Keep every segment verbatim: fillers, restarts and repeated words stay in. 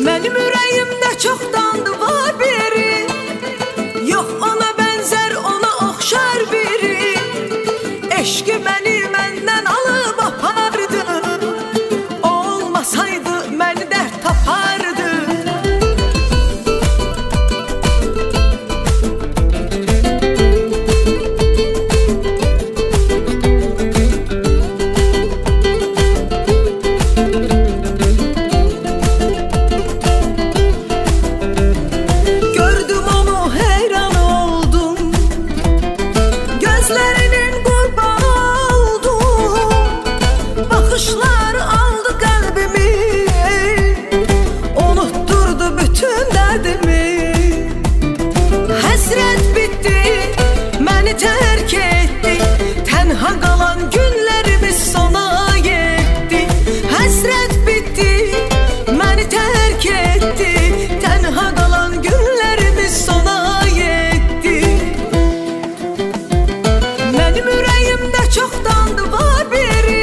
Mənim ürəyimdə çoxdandır var biri, yox ona bənzər, ona oxşar biri. Eşqi məni məndən alıb apardı, olmasaydı məni dərd tapardı. Bakışlar aldı qəlbimi, unutturdu bütün dərdimi. Həsrət bitdi, məni tərk etdi, tənha qalan günlərimiz sona yetdi. Həsrət bitdi, məni tərk etdi, tənha qalan günlərimiz sona yetdi. Mənim ürəyimdə çoxdandır var biri,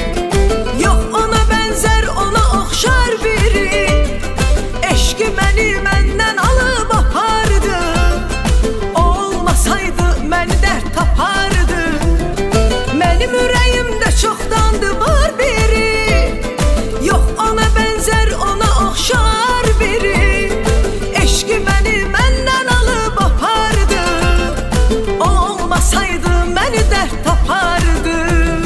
məni məndən alıb apardı, olmasaydı məni dərd tapardı. Mənim ürəyimdə çoxdandır var biri, yox ona bənzər, ona oxşar biri. Eşqi məni məndən alıb apardı, olmasaydı məni dərd tapardı.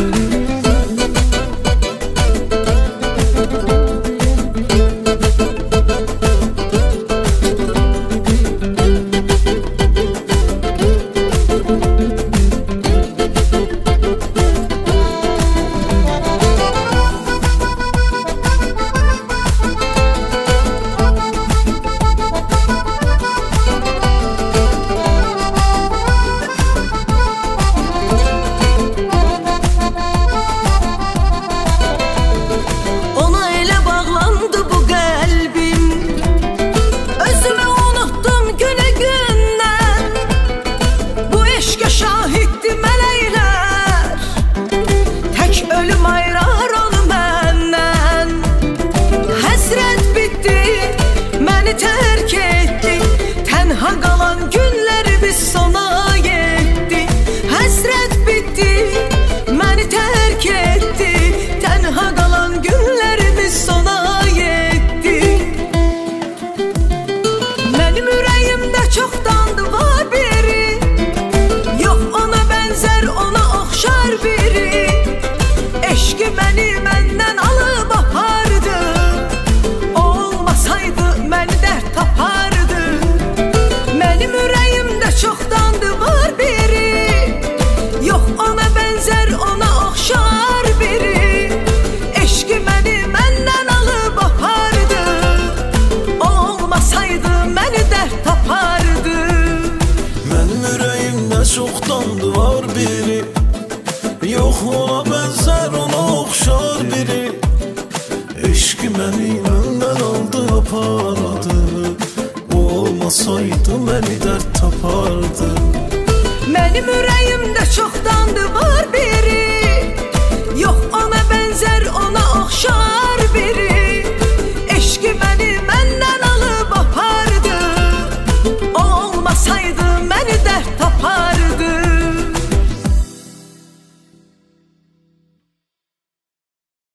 Tərk etdi, tənha qalan günlərimiz sona yetdi. Həsrət bitdi, məni tərk etdi, tənha qalan günlərimiz sona yetdi. Mənim ürəyimdə çoxdandır var biri, yox ona bənzər, ona oxşar biri. Eşqi məni məndən alıb apardı, olmasaydı məni dərd tapardı. Mənim ürəyimdə çoxdandır var biri, yox ona bənzər, ona oxşar biri. Eşqi məni məndən alıb apardı, olmasaydı məni dərd tapardı. Mənim ürəyimdə çoxdandır var biri, yox ona bənzər, ona oxşar biri. Eşqi məni məndən aldı apardı, olmasaydı məni dərd tapardı. Mənim ürəyimdə çoxdandır var biri,